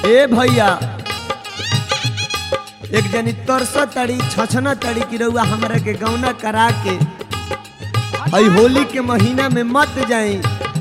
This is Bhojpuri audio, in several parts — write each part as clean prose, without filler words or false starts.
ए भैया एक जनी तरसा तड़ी छछना तड़ी की रउआ हमरा के गौना करा के हई होली के महीना में मत जाई।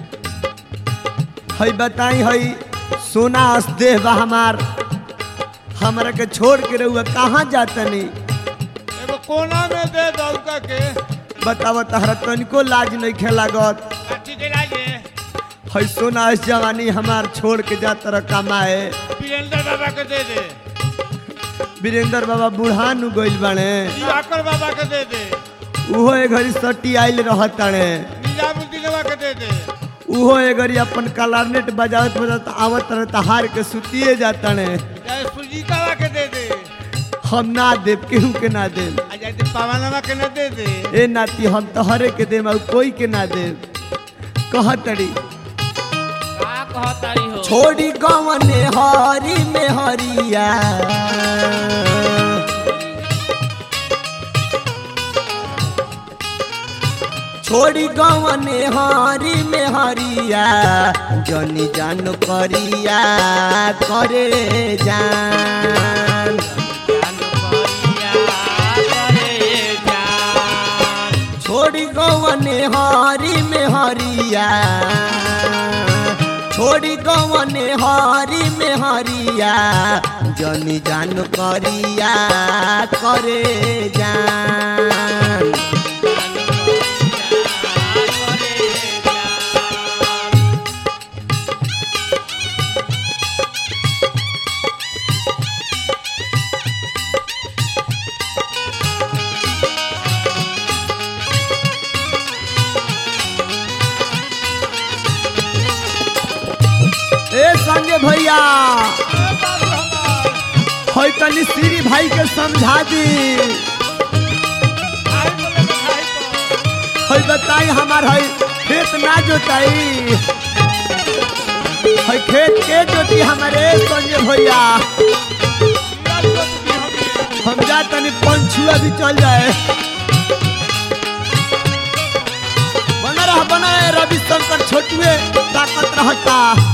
हई बताई हई सोना अस्देह बा हमार हमरा के छोड़ के रउआ कहाँ जातनी? एगो कोना में दे दौका के बताव तहरा तनिको लाज नहीं खेलागत। काठी के लागे हई सोना इस जवानी हमार छोड़ के जा तरह कमाए। वीरेंद्र बाबा के दे दे, वीरेंद्र बाबा बुढ़ान गइल बाड़े, दिवाकर बाबा के दे दे, उहो ए घड़ी सटी आइल रहताड़े, निजामुद्दीन बाबा के दे दे। उहो ए घड़ी अपन कलारनेट बजावत बजावत आवत रहता हार के सुतिए जाताड़े। चाहे सुजीता बाबा के दे दे, हम ना देव केहू के ना देव। आ जाए पवन बाबा के न दे दे। ए नाती हम तोहरे के देव और कोई के ना देव। कहतड़ी का कहतारी हो? छोड़ी गवने हरी में हरिया छोड़ी गवने हरी में हरिया जनी जान करिया करे जान। छोड़ी गवने हरी में हरिया छोड़ी गवने हरी में हरिया जनी जान करिया करे जान। ए संजय भैया हई तनी श्री भाई के समझा दी। हई बताई हमार हई खेत ना जोताई, हई खेत के जोती हमारे संजय भैया। हम जा तनी पंछुआ भी चल जाए। बना है रविशंकर छोटुए ताकत रहता।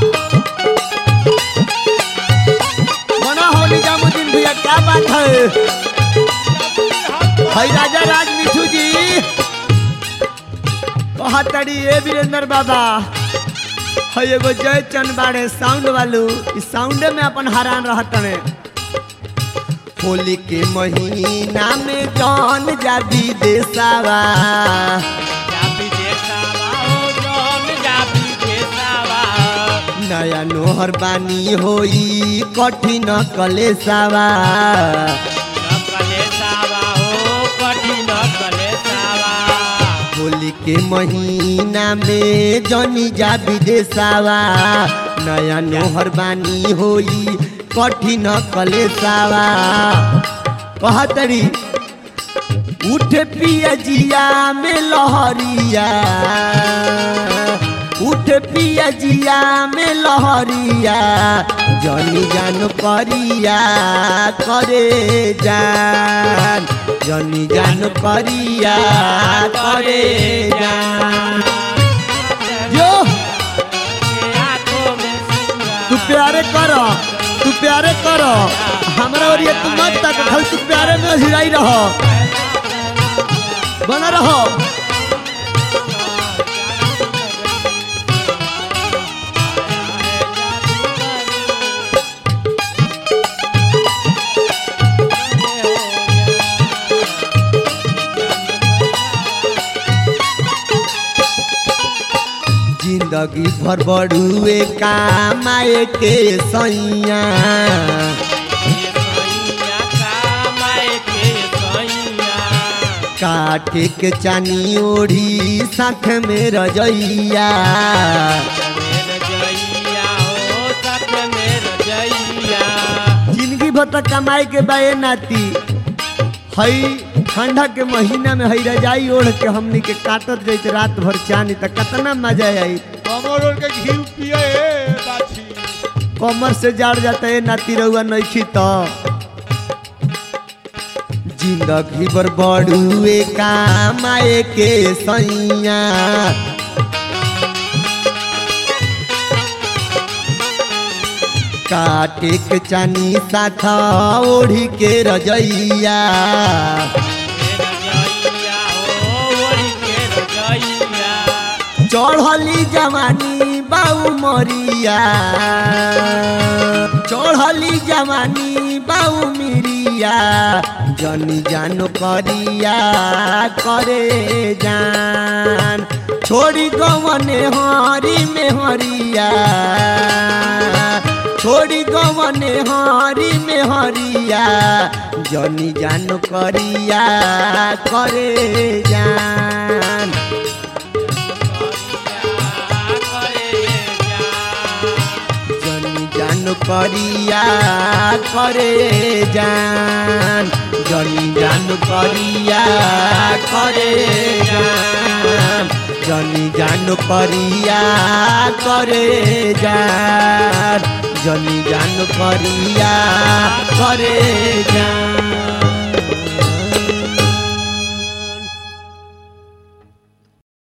बना हो निजामुद्दीन भैया क्या बात है? भाई राजा राज मिठू जी कहतड़ी ए वीरेंद्र बाबा हई एगो जय चंद बाड़े साउंड वालू इस साउंडे में अपन हैरान रहतने। होली के महीना में जान जा विदेशवा नया नोहर बानी होई कठिन कलेसावा होली के महीना में जनी जा विदेशवा नया नोहर बानी होई कठिन कलेसावा। कहतरी उठे पिया जिया में लहरिया उठ पिया जिया में लहरिया जनी जान करिया करे जान। जनी जान करिया करे जान। जो तू प्यारे कर हमरा और ये तू मत तक खाली तू प्यारे में हिलाई रहो बना रहो। जिंदगी भर बड़ुए कामाए के सैया काटे के चानी ओढ़ी साथ में रजैया जिंदगी भर तक कमाए के बाए नाती हई ठंडा के महीना में हई रजाई ओढ़ के हमनी के काटत जाइत रात भर चानी त कितना मजा आई। कमर ओढ़ के घी पिए बाछी कमर से जाड़ जाता है नाती रहुआ नइखी तो जिंदगी भर बड़ुए कामाए के सैया काटे के चानी साथा ओढ़ी के रजैया चढ़ली जवानी बाऊ मरिया चढ़ली जवानी बाऊ मिरिया जनी जानो करिया करे जान छोड़ी गवने हरी में हरिया छोड़ी गवने हरी में हरिया जनी जानो करिया करे जान जान करिया करे जान जनी जान करिया करे जान जनी जान करिया करे जान जनी जान करिया करे जान।